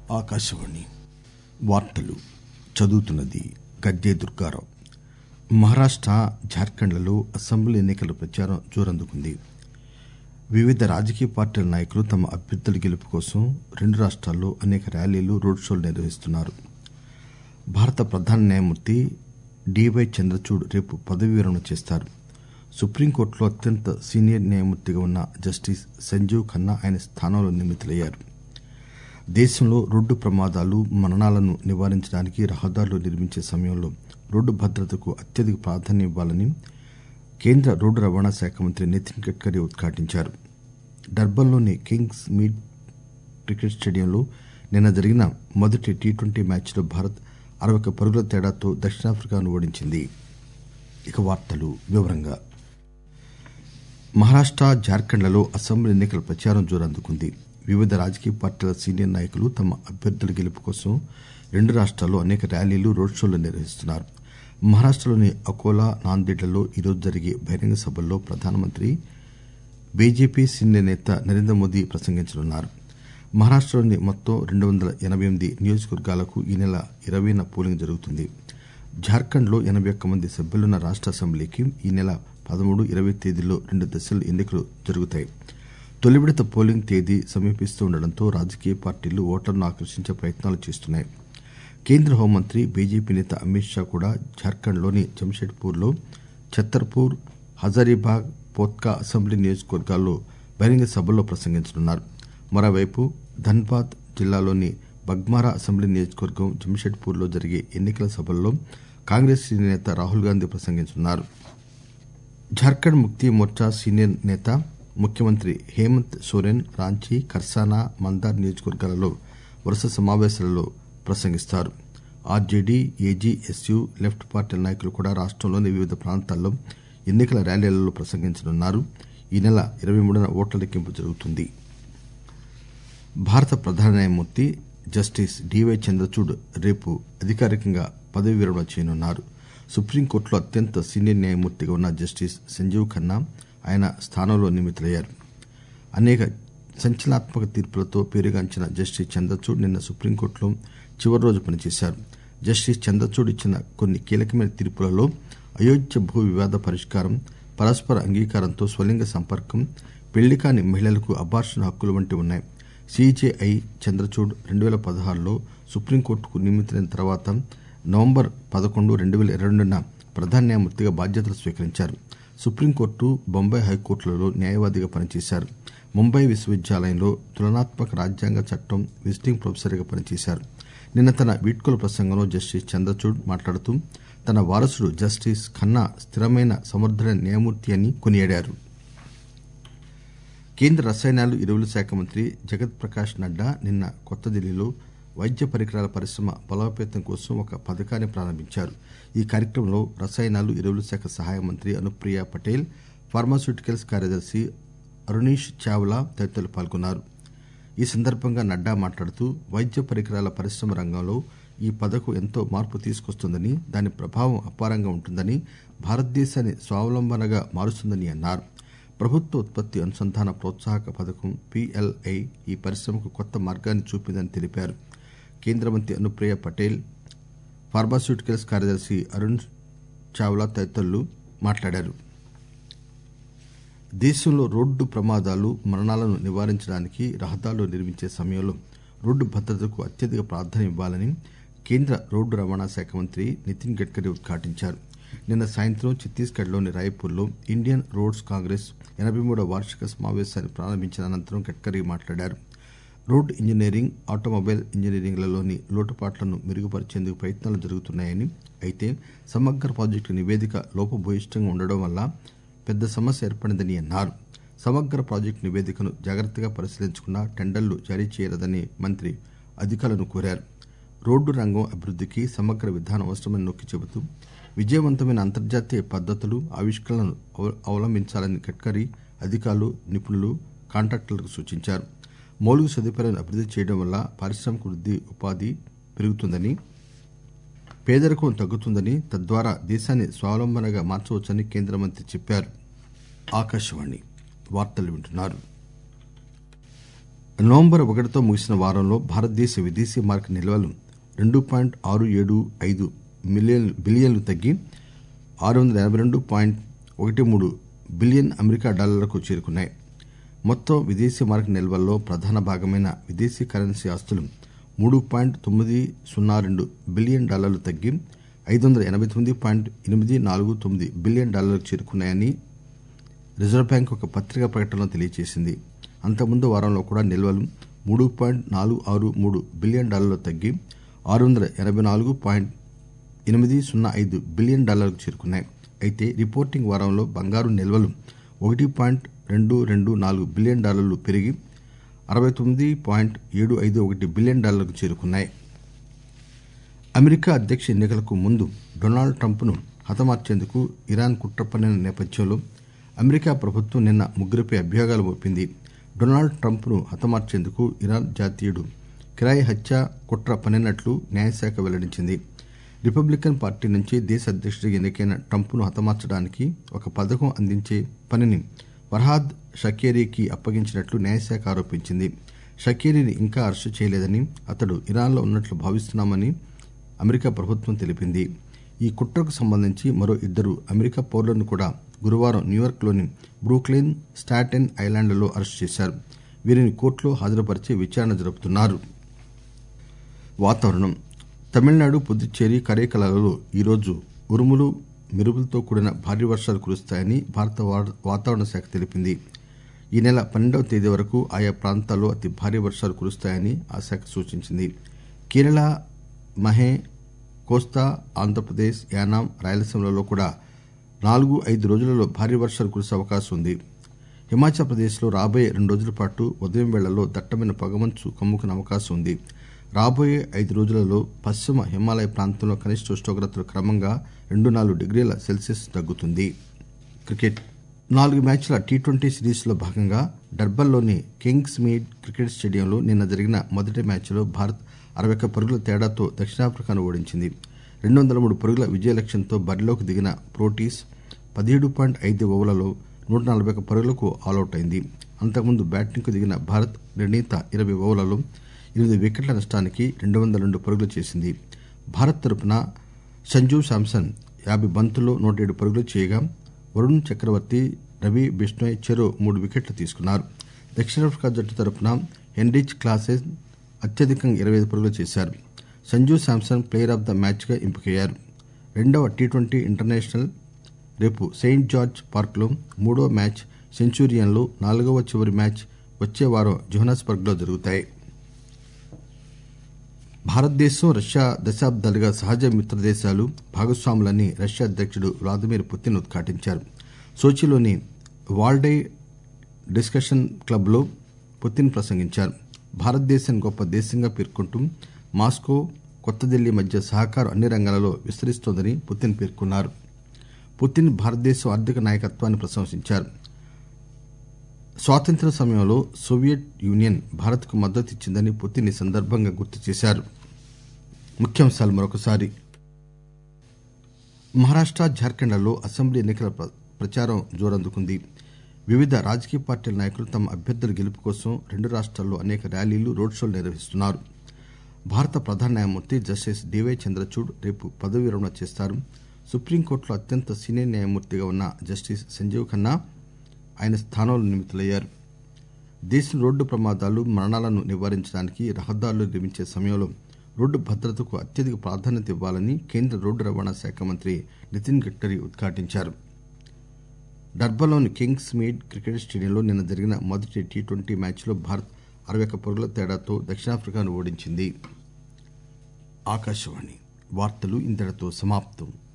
ఆకాశవాణి వార్తలు చదువుతున్నది గద్దే దుర్గారావు. మహారాష్ట, జార్ఖండ్లలో అసెంబ్లీ ఎన్నికల ప్రచారం జోరందుకుంది. వివిధ రాజకీయ పార్టీల నాయకులు తమ అభ్యర్థుల గెలుపు కోసం రెండు రాష్ట్రాల్లో అనేక ర్యాలీలు, రోడ్ షోలు నిర్వహిస్తున్నారు. భారత ప్రధాన న్యాయమూర్తి డివై చంద్రచూడ్ రేపు పదవీ విరమణ చేస్తారు. సుప్రీంకోర్టులో అత్యంత సీనియర్ న్యాయమూర్తిగా ఉన్న జస్టిస్ సంజీవ్ ఖన్నా ఆయన స్థానంలో నియమితులయ్యారు. దేశంలో రోడ్డు ప్రమాదాలు, మరణాలను నివారించడానికి రహదారులు నిర్మించే సమయంలో రోడ్డు భద్రతకు అత్యధిక ప్రాధాన్యం ఇవ్వాలని కేంద్ర రోడ్డు రవాణా శాఖ మంత్రి నితిన్ గడ్కరీ ఉద్ఘాటించారు. డర్బన్లోని కింగ్స్ మీడ్ క్రికెట్ స్టేడియంలో నిన్న జరిగిన మొదటి టీ20 మ్యాచ్లో భారత్ 61 పరుగుల తేడాతో దక్షిణాఫ్రికాను ఓడించింది. మహారాష్ట, జార్ఖండ్లలో అసెంబ్లీ ఎన్నికల ప్రచారం జోరందుకుంది. వివిధ రాజకీయ పార్టీల సీనియర్ నాయకులు తమ అభ్యర్థుల గెలుపు కోసం రెండు రాష్ట్రాల్లో అనేక ర్యాలీలు, రోడ్ షోలు నిర్వహిస్తున్నారు. మహారాష్టలోని అకోలా, నాందేడ్లలో ఈరోజు జరిగే బహిరంగ సభల్లో ప్రధానమంత్రి, బీజేపీ సీనియర్ నేత నరేంద్ర మోదీ ప్రసంగించనున్నారు. మహారాష్టలోని మొత్తం 288 నియోజకవర్గాలకు ఈ నెల 20న పోలింగ్ జరుగుతుంది. జార్ఖండ్ లో 81 మంది సభ్యులున్న రాష్ట అసెంబ్లీకి ఈ నెల 13, 20 తేదీల్లో 2 దశల్లో ఎన్నికలు జరుగుతాయి. తొలి విడత పోలింగ్ తేదీ సమీపిస్తుండటంతో రాజకీయ పార్టీలు ఓటర్లను ఆకర్షించే ప్రయత్నాలు చేస్తున్నాయి. కేంద్ర హోంమంత్రి, బీజేపీ నేత అమిత్ షా కూడా జార్ఖండ్ లోని జంషెడ్పూర్ లో, ఛత్తర్పూర్, హజారీబాగ్, పోత్కా అసెంబ్లీ నియోజకవర్గాల్లో బహిరంగ సభల్లో ప్రసంగించనున్నారు. మరోవైపు ధన్బాద్ జిల్లాలోని బగ్మారా అసెంబ్లీ నియోజకవర్గం, జంషెడ్పూర్ లో జరిగే ఎన్నికల సభల్లో కాంగ్రెస్ సీనియర్ నేత రాహుల్ గాంధీ ప్రసంగించనున్నారు. జార్ఖండ్ ముక్తి మోర్చా సీనియర్ నేత, ముఖ్యమంత్రి హేమంత్ సోరెన్ రాంచీ, ఖర్సానా, మందార్ నియోజకవర్గాలలో వరుస సమావేశాలలో ప్రసంగిస్తారు. ఆర్జేడీ, ఏజీఎస్యూ, లెఫ్ట్ పార్టీల నాయకులు కూడా రాష్టంలోని వివిధ ప్రాంతాల్లో ఎన్నికల ర్యాలీలలో ప్రసంగించనున్నారు. ఈ నెల 23న ఓట్ల లెక్కింపు జరుగుతుంది. భారత ప్రధాన న్యాయమూర్తి జస్టిస్ డివై చంద్రచూడ్ రేపు అధికారికంగా పదవీ విరమణ చేయనున్నారు. సుప్రీంకోర్టులో అత్యంత సీనియర్ న్యాయమూర్తిగా ఉన్న జస్టిస్ సంజీవ్ ఖన్నా ఆయన స్థానంలో నియమితులయ్యారు. అనేక సంచలనాత్మక తీర్పులతో పేరుగాంచిన జస్టిస్ చంద్రచూడ్ నిన్న సుప్రీంకోర్టులో చివరి రోజు పనిచేశారు. జస్టిస్ చంద్రచూడ్ ఇచ్చిన కొన్ని కీలకమైన తీర్పులలో అయోధ్య భూ వివాద పరిష్కారం, పరస్పర అంగీకారంతో స్వలింగ సంపర్కం, పెళ్లికాని మహిళలకు అబార్షన్ హక్కులు వంటివి ఉన్నాయి. సీజేఐ చంద్రచూడ్ 2016లో సుప్రీంకోర్టుకు నియమితులైన తర్వాత నవంబర్ 11, 2022న ప్రధాన న్యాయమూర్తిగా బాధ్యతలు స్వీకరించారు. సుప్రీంకోర్టు, బొంబాయి హైకోర్టులలో న్యాయవాదిగా పనిచేశారు. ముంబై విశ్వవిద్యాలయంలో తులనాత్మక రాజ్యాంగ చట్టం విజిటింగ్ ప్రొఫెసర్గా పనిచేశారు. నిన్న తన వీడ్కోలు ప్రసంగంలో జస్టిస్ చంద్రచూడ్ మాట్లాడుతూ తన వారసుడు జస్టిస్ ఖన్నా స్థిరమైన, సమర్థుడైన న్యాయమూర్తి అని కొనియాడారు. కేంద్ర రసాయనాలు, ఎరువుల శాఖ మంత్రి జగత్ ప్రకాష్ నడ్డా నిన్న కొత్త ఢిల్లీలో వైద్య పరికరాల పరిశ్రమ బలోపేతం కోసం ఒక పథకాన్ని ప్రారంభించారు. ఈ కార్యక్రమంలో రసాయనాలు, ఎరువుల శాఖ సహాయ మంత్రి అనుప్రియ పటేల్, ఫార్మాస్యూటికల్స్ కార్యదర్శి అరుణీష్ చావ్లా తదితరులు పాల్గొన్నారు. ఈ సందర్భంగా నడ్డా మాట్లాడుతూ వైద్య పరికరాల పరిశ్రమ రంగంలో ఈ పథకం ఎంతో మార్పు తీసుకొస్తుందని, దాని ప్రభావం అపారంగా ఉంటుందని, భారతదేశాన్ని స్వావలంబనగా మారుస్తుందని అన్నారు. ప్రభుత్వ ఉత్పత్తి అనుసంధాన ప్రోత్సాహక పథకం PLI ఈ పరిశ్రమకు కొత్త మార్గాన్ని చూపిందని తెలిపారు. కేంద్ర మంత్రి అనుప్రియ పటేల్, ఫార్మాస్యూటికల్స్ కార్యదర్శి అరుణ్ చావ్లా తదితరులు మాట్లాడారు. దేశంలో రోడ్డు ప్రమాదాలు, మరణాలను నివారించడానికి రహదారులు నిర్మించే సమయంలో రోడ్డు భద్రతకు అత్యధిక ప్రాధాన్యం ఇవ్వాలని కేంద్ర రోడ్డు రవాణా శాఖ మంత్రి నితిన్ గడ్కరీ ఉద్ఘాటించారు. నిన్న సాయంత్రం ఛత్తీస్గఢ్లోని రాయ్పూర్లో ఇండియన్ రోడ్స్ కాంగ్రెస్ 83వ వార్షిక సమావేశాన్ని ప్రారంభించిన అనంతరం గడ్కరీ మాట్లాడారు. రోడ్ ఇంజనీరింగ్, ఆటోమొబైల్ ఇంజనీరింగ్లలోని లోటుపాట్లను మెరుగుపరిచేందుకు ప్రయత్నాలు జరుగుతున్నాయని, అయితే సమగ్ర ప్రాజెక్టు నివేదిక లోపభూయిష్టంగా ఉండడం వల్ల పెద్ద సమస్య ఏర్పడిందని అన్నారు. సమగ్ర ప్రాజెక్టు నివేదికను జాగ్రత్తగా పరిశీలించకుండా టెండర్లు జారీ చేయరాదని మంత్రి అధికారులను కోరారు. రోడ్డు రంగం అభివృద్దికి సమగ్ర విధానం అవసరమని నొక్కి చెబుతూ విజయవంతమైన అంతర్జాతీయ పద్దతులు, ఆవిష్కరణలను అవలంబించాలని గడ్కరీ అధికారులు, నిపుణులు, కాంట్రాక్టర్లకు సూచించారు. మౌలిక సదుపాయాలను అభివృద్ది చేయడం వల్ల పారిశ్రామిక వృద్ది, ఉపాధి పెరుగుతుందని, పేదరికం తగ్గుతుందని, తద్వారా దేశాన్ని స్వావలంబనగా మార్చవచ్చని కేంద్ర మంత్రి చెప్పారు. నవంబర్ 1తో ముగిసిన వారంలో భారతదేశ విదేశీ మార్కెట్ నిల్వలు 2.675 బిలియన్లు తగ్గి 682.13 బిలియన్ అమెరికా డాలర్లకు చేరుకున్నాయి. మొత్తం విదేశీ మార్కెట్ నిల్వల్లో ప్రధాన భాగమైన విదేశీ కరెన్సీ ఆస్తులు 3.902 బిలియన్ డాలర్లు తగ్గి 589.849 బిలియన్ డాలర్లకు చేరుకున్నాయని రిజర్వ్ బ్యాంక్ ఒక పత్రికా ప్రకటనలో తెలియజేసింది. అంతకుముందు వారంలో కూడా నిల్వలు 3.463 బిలియన్ డాలర్లు తగ్గి 684.805 బిలియన్ డాలర్లకు చేరుకున్నాయి. అయితే రిపోర్టింగ్ వారంలో బంగారు నిల్వలు 1.224 బిలియన్ డాలర్లు పెరిగి 69.751 బిలియన్ డాలర్లకు చేరుకున్నాయి. అమెరికా అధ్యక్ష ఎన్నికలకు ముందు డొనాల్డ్ ట్రంప్ను హతమార్చేందుకు ఇరాన్ కుట్ర పన్నిన నేపథ్యంలో అమెరికా ప్రభుత్వం నిన్న ముగ్గురిపై అభియోగాలు మోపింది. డొనాల్డ్ ట్రంప్ను హతమార్చేందుకు ఇరాన్ జాతీయుడు కిరాయి హత్య కుట్ర పన్నినట్లు న్యాయశాఖ వెల్లడించింది. రిపబ్లికన్ పార్టీ నుంచి దేశ అధ్యక్షుడిగా ఎన్నికైన ట్రంప్ను హతమార్చడానికి ఒక పథకం అందించే పనిని ఫర్హాద్ షకీరీకి అప్పగించినట్లు న్యాయశాఖ ఆరోపించింది. షకీరీని ఇంకా అరెస్టు చేయలేదని, అతడు ఇరాన్లో ఉన్నట్లు భావిస్తున్నామని అమెరికా ప్రభుత్వం తెలిపింది. ఈ కుట్రకు సంబంధించి మరో 2 అమెరికా పౌరులను కూడా గురువారం న్యూయార్క్లోని బ్రూక్లిన్, స్టాటెన్ ఐలాండ్లలో అరెస్టు చేశారు. వీరిని కోర్టులో హాజరుపరిచి విచారణ జరుపుతున్నారు. వాతావరణం. తమిళనాడు, పుదుచ్చేరి, కరైకలలో ఈరోజు ఉరుములు, మెరుపులతో కూడిన భారీ వర్షాలు కురుస్తాయని భారత వాతావరణ శాఖ తెలిపింది. ఈ నెల 12వ తేదీ వరకు ఆయా ప్రాంతాల్లో అతి భారీ వర్షాలు కురుస్తాయని ఆ శాఖ సూచించింది. కేరళ, మహే, కోస్తా ఆంధ్రప్రదేశ్, యానాం, రాయలసీమలలో కూడా 4-5 రోజులలో భారీ వర్షాలు కురిసే అవకాశం ఉంది. హిమాచల్ ప్రదేశ్లో రాబోయే 2 రోజుల పాటు ఉదయం వేళల్లో దట్టమైన పొగమంచు కమ్ముకునే అవకాశం ఉంది. రాబోయే 5 రోజులలో పశ్చిమ హిమాలయ ప్రాంతంలో కనిష్ట ఉష్ణోగ్రతలు క్రమంగా 2-4 డిగ్రీల సెల్సియస్ తగ్గుతుంది. క్రికెట్. 4 మ్యాచ్ల టీ20 సిరీస్లో భాగంగా డర్బన్లోని కింగ్స్ మీడ్ క్రికెట్ స్టేడియంలో నిన్న జరిగిన మొదటి మ్యాచ్లో భారత్ 61 పరుగుల తేడాతో దక్షిణాఫ్రికాను ఓడించింది. 203 పరుగుల విజయ లక్ష్యంతో బరిలోకి దిగిన ప్రోటీస్ 17.5 ఓవర్లలో 141 పరుగులకు ఆలౌట్ అయింది. అంతకుముందు బ్యాటింగ్కు దిగిన భారత్ నిర్ణీత 20 ఓవర్లలో 8 వికెట్ల నష్టానికి 202 పరుగులు చేసింది. భారత్ తరపున సంజూ శాంసన్ 50 బంతుల్లో 107 పరుగులు చేయగా వరుణ్ చక్రవర్తి, రవి బిష్నోయ్ చెరో 3 వికెట్లు తీసుకున్నారు. దక్షిణాఫ్రికా జట్టు తరపున హెన్రిచ్ క్లాసెన్ అత్యధికంగా 25 పరుగులు చేశారు. Sanju Samson player of the మ్యాచ్గా ఎంపికయ్యారు. 2వ టీ20 ఇంటర్నేషనల్ రేపు సెయింట్ జార్జ్ పార్క్లో 3వ మ్యాచ్ సెంచూరియన్లో, 4వ చివరి మ్యాచ్ వచ్చే వారం జోహానస్బర్గ్లో జరుగుతాయి. భారతదేశం, రష్యా దశాబ్దాలుగా సహజ మిత్రదేశాలు, భాగస్వాములని రష్యా అధ్యక్షుడు వ్లాదిమిర్ పుతిన్ ఉద్ఘాటించారు. సోచిలోని వాల్డై డిస్కషన్ క్లబ్లో పుతిన్ ప్రసంగించారు. భారతదేశాన్ని గొప్ప దేశంగా పేర్కొంటూ మాస్కో, కొత్త ఢిల్లీ మధ్య సహకారం అన్ని రంగాలలో విస్తరిస్తోందని పుతిన్ పేర్కొన్నారు. పుతిన్ భారతదేశం ఆర్థిక నాయకత్వాన్ని ప్రశంసించారు. స్వాతంత్ర్య సమయంలో సోవియట్ యూనియన్ భారత్కు మద్దతు ఇచ్చిందని పుతిన్ ఈ సందర్భంగా గుర్తు చేశారు. ముఖ్యాంశాలు మరొకసారి. మహారాష్ట, జార్ఖండ్లలో అసెంబ్లీ ఎన్నికల ప్రచారం జోరందుకుంది. వివిధ రాజకీయ పార్టీల నాయకులు తమ అభ్యర్థుల గెలుపు కోసం 2 రాష్ట్రాల్లో అనేక ర్యాలీలు, రోడ్ షోలు నిర్వహిస్తున్నారు. భారత ప్రధాన న్యాయమూర్తి జస్టిస్ డివై చంద్రచూడ్ రేపు పదవీ విరమణ చేస్తారు. సుప్రీంకోర్టులో అత్యంత సీనియర్ న్యాయమూర్తిగా ఉన్న జస్టిస్ సంజీవ్ ఖన్నా ఆయన స్థానంలో నియమితులయ్యారు. దేశంలో రోడ్డు ప్రమాదాలు, మరణాలను నివారించడానికి రహదారులు నిర్మించే సమయంలో రోడ్డు భద్రతకు అత్యధిక ప్రాధాన్యత ఇవ్వాలని కేంద్ర రోడ్డు రవాణా శాఖ మంత్రి నితిన్ గడ్కరీ ఉద్ఘాటించారు. డర్బన్లోని కింగ్స్ మీడ్ క్రికెట్ స్టేడియంలో నిన్న జరిగిన మొదటి టీ20 మ్యాచ్లో భారత్ 61 పరుగుల తేడాతో దక్షిణాఫ్రికాను ఓడించింది. ఆకాశవాణి వార్తలు ఇంతటితో సమాప్తం.